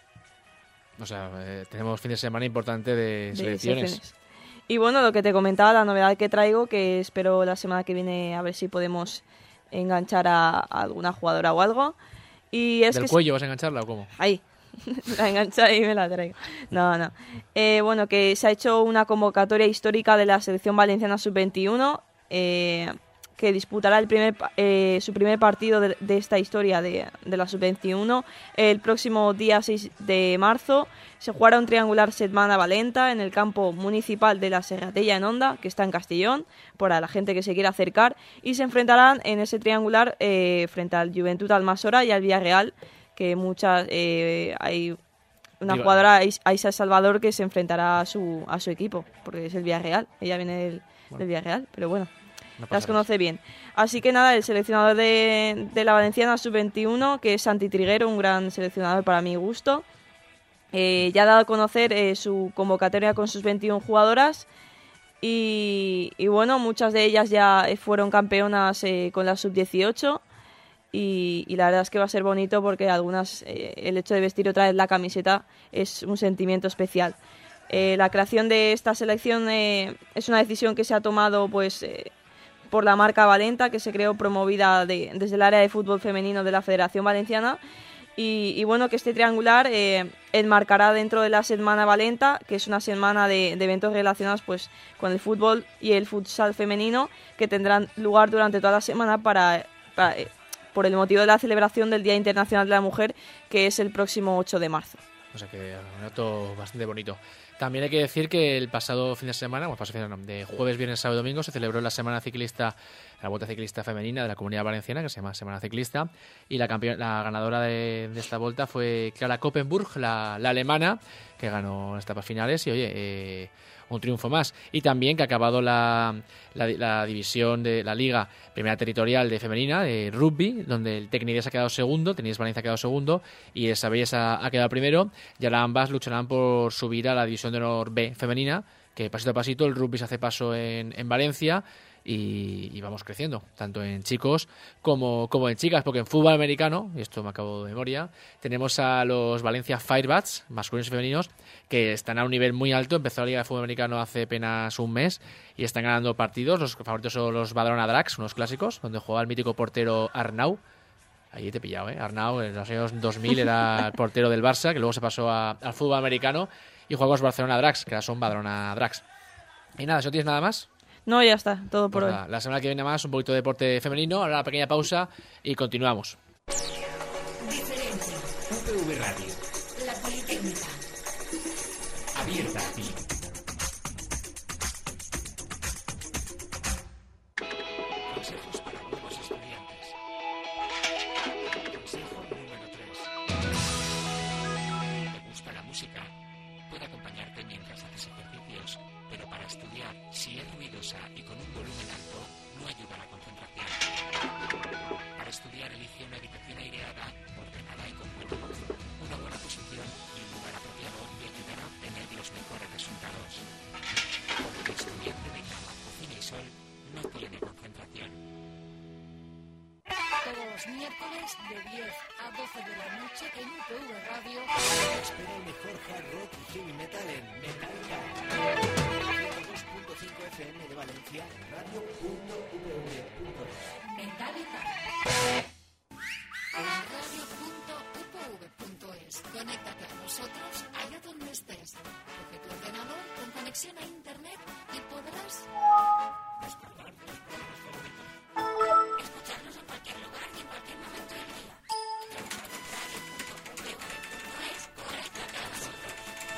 O sea, eh, tenemos fin de semana importante de, de selecciones. selecciones. Y bueno, lo que te comentaba, la novedad que traigo, que espero la semana que viene a ver si podemos enganchar a, a alguna jugadora o algo. Y es ¿Del que cuello vas a engancharla o cómo? Ahí, la engancha y me la traigo. No, no. Eh, bueno, que se ha hecho una convocatoria histórica de la selección valenciana sub veintiuno, eh, que disputará el primer, eh, su primer partido de, de esta historia de, de la sub veintiuno el próximo día seis de marzo. Se jugará un triangular Setmana-Valenta en el campo municipal de la Serratella en Onda, que está en Castellón, para la gente que se quiera acercar, y se enfrentarán en ese triangular eh, frente al Juventud Almasora y al Villarreal, que muchas eh, hay una Digo, jugadora, Aisa Salvador, que se enfrentará a su, a su equipo, porque es el Villarreal, ella viene del, bueno. del Villarreal, pero bueno. No Las conoce bien. Así que nada, el seleccionador de, de la Valenciana sub veintiuno, que es Santi Triguero, un gran seleccionador para mi gusto, eh, ya ha dado a conocer eh, su convocatoria con sus veintiuna jugadoras y, y bueno, muchas de ellas ya fueron campeonas eh, con la sub dieciocho y, y la verdad es que va a ser bonito porque algunas, eh, el hecho de vestir otra vez la camiseta es un sentimiento especial. Eh, la creación de esta selección eh, es una decisión que se ha tomado pues eh, por la marca Valenta, que se creó promovida de, desde el área de fútbol femenino de la Federación Valenciana. Y, y bueno, que este triangular eh, enmarcará dentro de la Setmana Valenta, que es una semana de, de eventos relacionados pues con el fútbol y el futsal femenino, que tendrán lugar durante toda la semana para, para eh, por el motivo de la celebración del Día Internacional de la Mujer, que es el próximo ocho de marzo. O sea que un dato bastante bonito. También hay que decir que el pasado fin de semana, bueno, pasado fin de semana, de jueves, viernes, sábado y domingo, se celebró la Semana Ciclista, la Vuelta Ciclista Femenina de la Comunidad Valenciana, que se llama Semana Ciclista, y la campeona, la ganadora de, de esta vuelta fue Clara Koppenburg, la, la alemana, que ganó las etapas finales, y oye, eh, un triunfo más. Y también que ha acabado la, la, la división de la Liga Primera Territorial de Femenina, de Rugby, donde el Tecnides ha quedado segundo, Tenis Valencia ha quedado segundo, y el Sabelles ha, ha quedado primero, y ahora ambas lucharán por subir a la División de Honor B femenina, que pasito a pasito el rugby se hace paso en, en Valencia, y, y vamos creciendo, tanto en chicos como, como en chicas, porque en fútbol americano, y esto me acabo de memoria, tenemos a los Valencia Firebats, masculinos y femeninos, que están a un nivel muy alto. Empezó la Liga de Fútbol Americano hace apenas un mes y están ganando partidos. Los favoritos son los Badalona Dracs, unos clásicos, donde juega el mítico portero Arnau. Ahí te he pillado, ¿eh? Arnau en los años dos mil era el portero del Barça, que luego se pasó a, al fútbol americano y juega con los Barcelona Dracs, que ahora son Badalona Dracs. Y nada, ¿eso tienes nada más? No, ya está, todo por pues hoy. La, la semana que viene más, un poquito de deporte femenino, ahora una pequeña pausa y continuamos. Diferente. U P V Radio. La Politécnica. Abierta a ti. Consejos para nuevos estudiantes. Consejo número tres. ¿Te gusta la música? Puede acompañarte mientras haces ejercicios, pero para estudiar, si es ruidosa y con un volumen alto, no ayuda a la concentración. Para estudiar, elige una habitación aireada, ordenada y con buena luz. Una buena posición y un lugar apropiado te ayudará a obtener los mejores resultados. los miércoles de diez a doce de la noche en U P V Radio. Espera el mejor hard rock y heavy metal en Metal ciento dos punto cinco F M de Valencia, radio punto u p v punto es. Metallica. radio punto u p v punto es. Conéctate a nosotros allá donde estés. Coge tu ordenador con conexión a internet y podrás descargar tus programas favoritos. Escucharnos en cualquier lugar y en cualquier momento del día. radio punto u p v punto es. Conéctate a nosotros.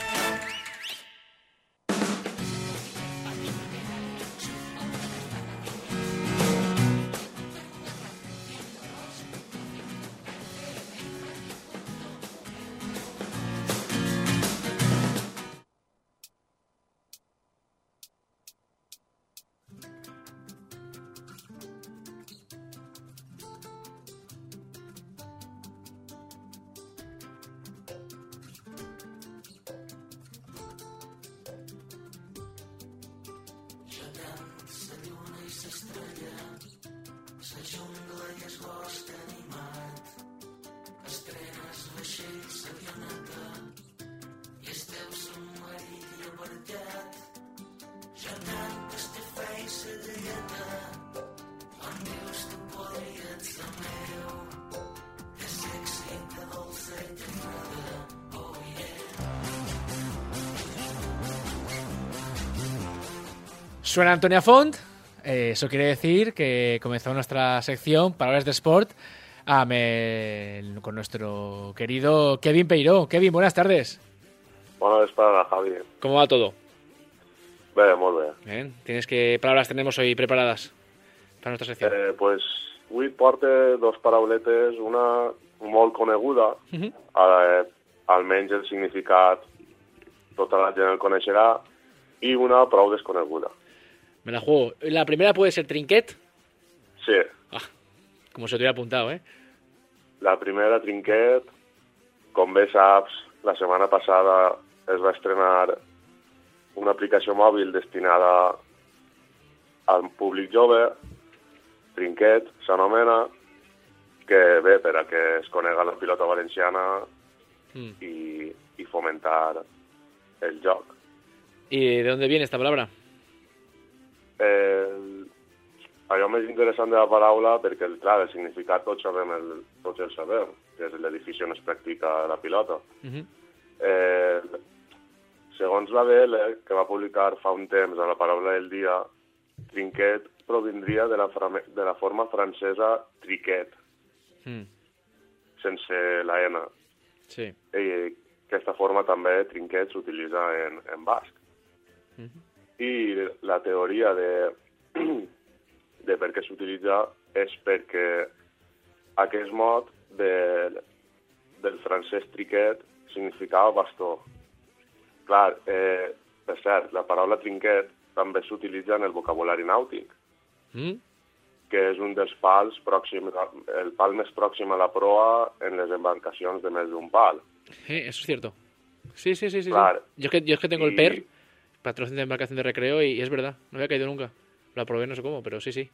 Suena Antonia Font, eh, eso quiere decir que comenzó nuestra sección Palabras de Sport um, el, con nuestro querido Kevin Peiró. Kevin, buenas tardes. Buenas tardes, Javi. ¿Cómo va todo? Bé, molt bé. Bien. ¿Tienes qué palabras tenemos hoy preparadas para nuestra sección? Eh, pues avui porte dos parauletes, una molt coneguda, Uh-huh. eh, almenys el significat tota la gent el coneixerà, i una prou desconeguda. Me la juego. La primera puede ser trinquet. Sí. Ah, como se te hubiera apuntado, ¿eh? La primera, trinquet, com bé saps, la setmana passada es va estrenar una aplicació mòbil destinada al públic jove, Trinquet s'anomena, que bé, per a que es conega la pilota valenciana Mm. i, i fomentar el joc. ¿Y de dónde viene esta palabra? El, allò més interessant de la paraula, perquè el, clar, el significat tots, sabem el, tots el sabem, que és l'edifici on es practica la pilota. Uh-huh. Eh, segons la B L, que va publicar fa un temps a la Paraula del Dia, trinquet provindria de la, frame, de la forma francesa triquet, Mm. sense la N. Sí. I aquesta forma també, trinquet, s'utilitza en, en basc. Uh-huh. I la teoria de, de per què s'utilitza és perquè aquest mot de, del francès triquet significava bastó. Clar, eh, per cert, la paraula trinquet també s'utilitza en el vocabulari nàutic, Mm. que és un dels pals pròxim, el pal més pròxim a la proa en les embarcacions de més d'un pal. Eh, eso es cierto. Sí, sí, sí, sí. Claro. sí. Yo, es que, yo es que tengo Y- el P E R, patrocinio de embarcación de recreo, y, y es verdad, no había caído nunca. La probé no sé cómo, pero sí, sí.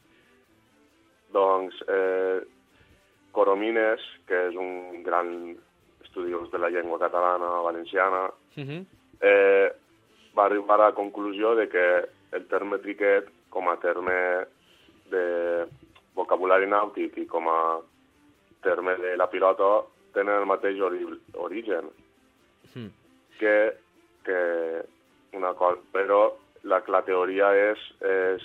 Doncs eh, Coromines, que és un gran estudiós de la llengua catalana, valenciana, Uh-huh. eh, va arribar a la conclusió de que el terme triquet, com a terme de vocabulari nàutic i com a terme de la pilota, tenen el mateix ori origen Mm. que, que una cosa, però la, la teoria és, és,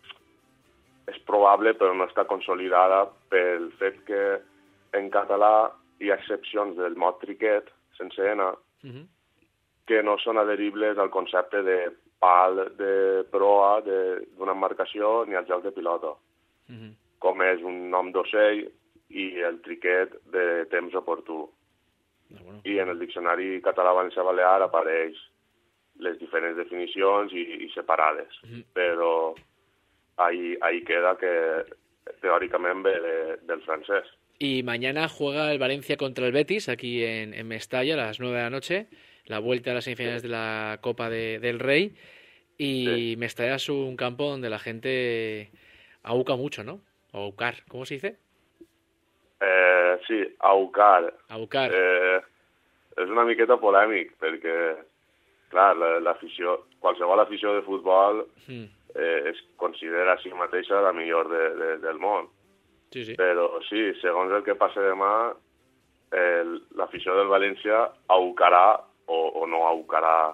és probable però no està consolidada pel fet que en català hi ha excepcions del mot triquet, sense N, Uh-huh. que no són adheribles al concepte de pal de proa d'una embarcació ni al joc de pilota, Uh-huh. com és un nom d'ocell i el triquet de temps oportú. Ah, bueno. I en el diccionari català-valencià-balear apareix les diferents definicions i, i separades, Mhm. però ahí, ahí queda que teòricament ve de, del francès. Y mañana juega el Valencia contra el Betis, aquí en, en Mestalla, a las nueve de la noche, la vuelta a las semifinales de la Copa de- del Rey. Y Sí. Mestalla es un campo donde la gente ahuca mucho, ¿no? O ahucar, ¿cómo se dice? Eh, sí, Aucar. Aucar. Eh, és una miqueta polèmic, perquè, clar, l'afició, qualsevol afició de futbol mm. eh, es considera a si mateixa la millor de, de, del món. Sí, sí. Però sí, segons el que passe demà, eh, l'afició del València aucarà o, o no aucarà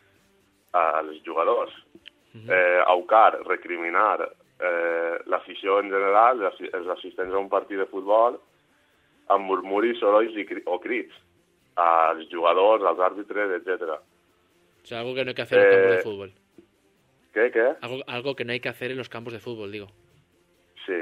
als jugadors. Mm-hmm. Eh, aucar, recriminar eh, l'afició en general, els assistents a un partit de futbol, amb murmuris, sorolls i cri o crits als jugadors, als àrbitres, etcétera. O sea, algo que no hay que hacer en los eh, campos de fútbol. ¿Qué, qué? Algo, algo que no hay que hacer en los campos de fútbol, digo. Sí,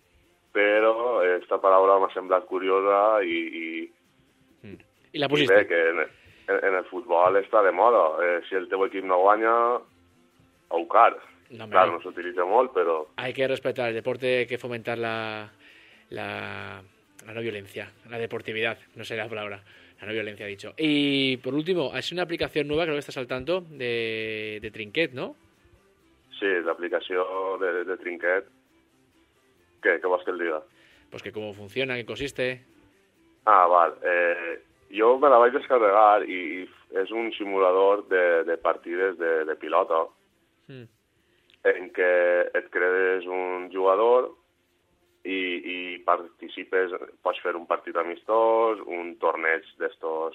però esta paraula m'ha semblat curiosa i, i, mm. I la i pusiste. bé, que en, en, en el futbol està de moda. Eh, si el teu equip no guanya, aucar. No, claro, no s'utilitza molt, però... Hay que respetar el deporte, hay que fomentar la, la, la no violencia, la deportividad, no sé la palabra, la no violencia, dicho. Y por último, es una aplicación nueva, creo que estás al tanto, de, de Trinquet, ¿no? Sí, l'aplicació de, de Trinquet. Què, què vols que el diga? Pues que cómo funciona, qué consiste... Ah, val. Eh, jo me la vaig descarregar i és un simulador de, de partides de, de pilota mm. en què et crees un jugador i, i participes, pots fer un partit amistós, un torneig d'estos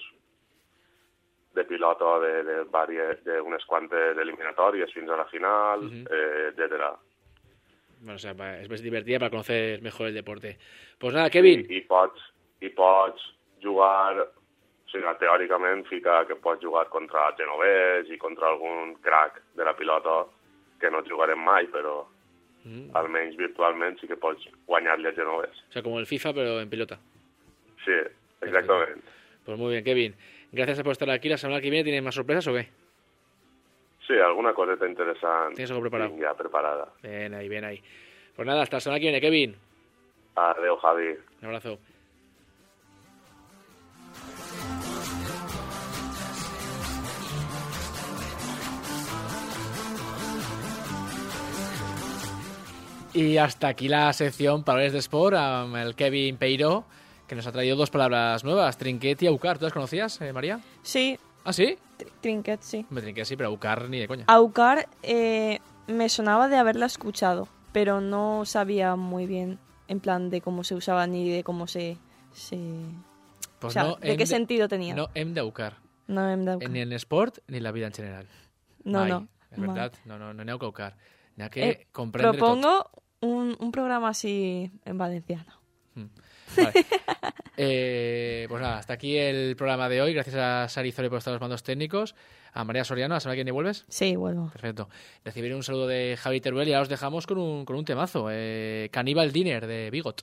de pilota de, de, varies, de unes quantes eliminatòries fins a la final, mm-hmm. eh, etcètera. Bueno, o sea, es divertida para conocer mejor el deporte. Pues nada, Kevin. I, i, pots, i pots jugar, o sigui, teòricament fica que pots jugar contra genovès i contra algun crack de la pilota que no jugarem mai, però mm. almenys virtualment sí que pots guanyar-li a genovès. O sea, como el FIFA, pero en pilota. Sí, exactament. Pues muy bien, Kevin. Gracias por estar aquí. ¿La semana que viene tienes más sorpresas o qué? Sí, alguna coseta interessant. ¿Tienes algo preparado? Ya preparada. Bien ahí, bien ahí. Pues nada, hasta la semana que viene, Kevin. Adeu, Javi. Un abrazo. Y hasta aquí la sección Palabras de Sport, um, el Kevin Peiró, que nos ha traído dos palabras nuevas, Trinquet y Aucar. ¿Tú las conocías, eh, María? Sí. ¿Ah, sí? Trinquet, sí. Me Trinquet sí, pero Aucar ni de coña. Aucar eh, me sonaba de haberla escuchado, pero no sabía muy bien, en plan, de cómo se usaba ni de cómo se... se... Pues o sea, no, de qué de, sentido tenía. No hem d'Aucar. No hem d'Aucar. Ni en sport ni en la vida en general. No, Mai. no. Es verdad, no, no, no n'hi ha que Aucar. N'hi ha que eh, comprendre propongo tot. Un, un programa así en valenciano. Mm. Vale. eh, pues nada, hasta aquí el programa de hoy. Gracias a Sari Zori por estar los mandos técnicos. A María Soriano, ¿la semana que viene vuelves? Sí, vuelvo. Perfecto. Recibiré un saludo de Javi Teruel y ahora os dejamos con un, con un temazo. Eh, Cannibal Dinner de Bigot.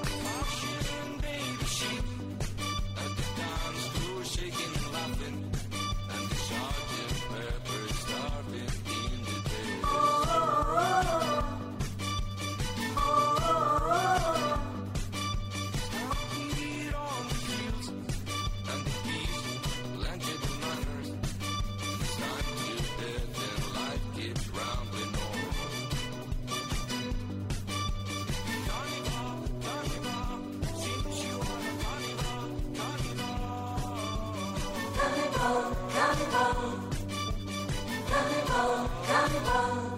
Shaking and laughing. Cannonball, cannonball, cannonball, cannonball.